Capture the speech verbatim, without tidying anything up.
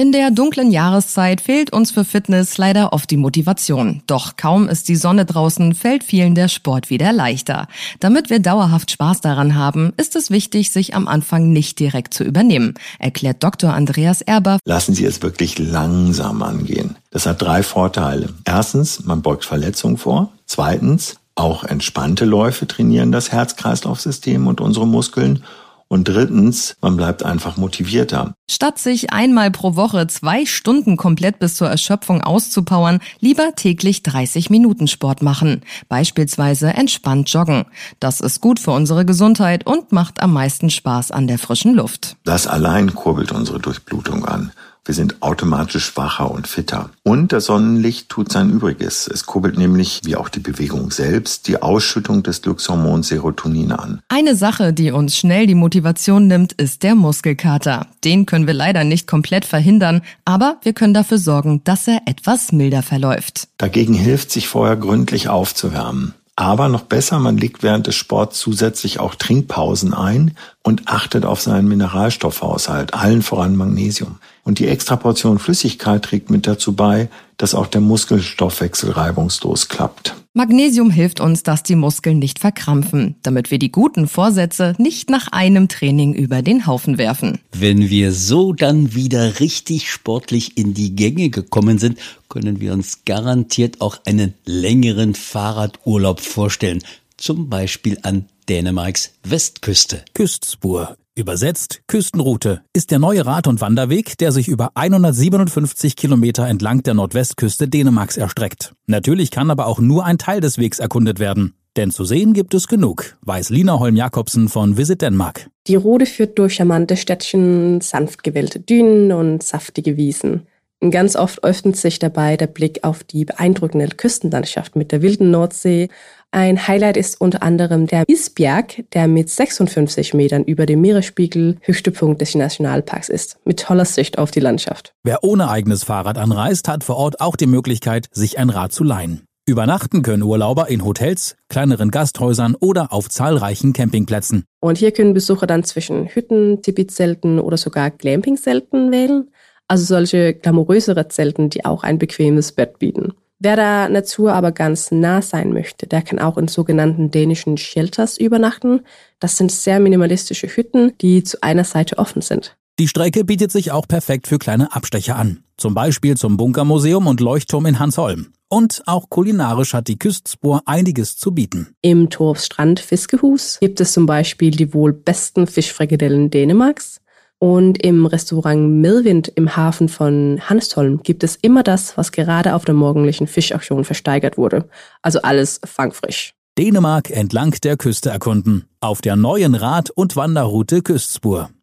In der dunklen Jahreszeit fehlt uns für Fitness leider oft die Motivation. Doch kaum ist die Sonne draußen, fällt vielen der Sport wieder leichter. Damit wir dauerhaft Spaß daran haben, ist es wichtig, sich am Anfang nicht direkt zu übernehmen, erklärt Doktor Andreas Erber. Lassen Sie es wirklich langsam angehen. Das hat drei Vorteile. Erstens, man beugt Verletzungen vor. Zweitens, auch entspannte Läufe trainieren das Herz-Kreislauf-System und unsere Muskeln. Und drittens, man bleibt einfach motivierter. Statt sich einmal pro Woche zwei Stunden komplett bis zur Erschöpfung auszupowern, lieber täglich dreißig Minuten Sport machen. Beispielsweise entspannt joggen. Das ist gut für unsere Gesundheit und macht am meisten Spaß an der frischen Luft. Das allein kurbelt unsere Durchblutung an. Wir sind automatisch wacher und fitter. Und das Sonnenlicht tut sein Übriges. Es kurbelt nämlich, wie auch die Bewegung selbst, die Ausschüttung des Glückshormons Serotonin an. Eine Sache, die uns schnell die Motivation nimmt, ist der Muskelkater. Den können wir leider nicht komplett verhindern, aber wir können dafür sorgen, dass er etwas milder verläuft. Dagegen hilft, sich vorher gründlich aufzuwärmen. Aber noch besser, man legt während des Sports zusätzlich auch Trinkpausen ein und achtet auf seinen Mineralstoffhaushalt, allen voran Magnesium. Und die Extraportion Flüssigkeit trägt mit dazu bei, dass auch der Muskelstoffwechsel reibungslos klappt. Magnesium hilft uns, dass die Muskeln nicht verkrampfen, damit wir die guten Vorsätze nicht nach einem Training über den Haufen werfen. Wenn wir so dann wieder richtig sportlich in die Gänge gekommen sind, können wir uns garantiert auch einen längeren Fahrradurlaub vorstellen. Zum Beispiel an Dänemarks Westküste. Kustspor, übersetzt Küstenroute, ist der neue Rad- und Wanderweg, der sich über hundertsiebenundfünfzig Kilometer entlang der Nordwestküste Dänemarks erstreckt. Natürlich kann aber auch nur ein Teil des Wegs erkundet werden. Denn zu sehen gibt es genug, weiß Lina Holm-Jakobsen von Visit Denmark. Die Route führt durch charmante Städtchen, sanft gewellte Dünen und saftige Wiesen. Ganz oft öffnet sich dabei der Blick auf die beeindruckende Küstenlandschaft mit der wilden Nordsee. Ein Highlight ist unter anderem der Isbjerg, der mit sechsundfünfzig Metern über dem Meeresspiegel höchste Punkt des Nationalparks ist, mit toller Sicht auf die Landschaft. Wer ohne eigenes Fahrrad anreist, hat vor Ort auch die Möglichkeit, sich ein Rad zu leihen. Übernachten können Urlauber in Hotels, kleineren Gasthäusern oder auf zahlreichen Campingplätzen. Und hier können Besucher dann zwischen Hütten, Tipi-Zelten oder sogar Glamping-Zelten wählen. Also solche glamourösere Zelten, die auch ein bequemes Bett bieten. Wer der Natur aber ganz nah sein möchte, der kann auch in sogenannten dänischen Shelters übernachten. Das sind sehr minimalistische Hütten, die zu einer Seite offen sind. Die Strecke bietet sich auch perfekt für kleine Abstecher an. Zum Beispiel zum Bunkermuseum und Leuchtturm in Hansholm. Und auch kulinarisch hat die Kustspor einiges zu bieten. Im Torfs Strand Fiskehus gibt es zum Beispiel die wohl besten Fischfrikadellen Dänemarks. Und im Restaurant Midvind im Hafen von Hanstholm gibt es immer das, was gerade auf der morgendlichen Fischauktion versteigert wurde. Also alles fangfrisch. Dänemark entlang der Küste erkunden. Auf der neuen Rad- und Wanderroute Kustspor.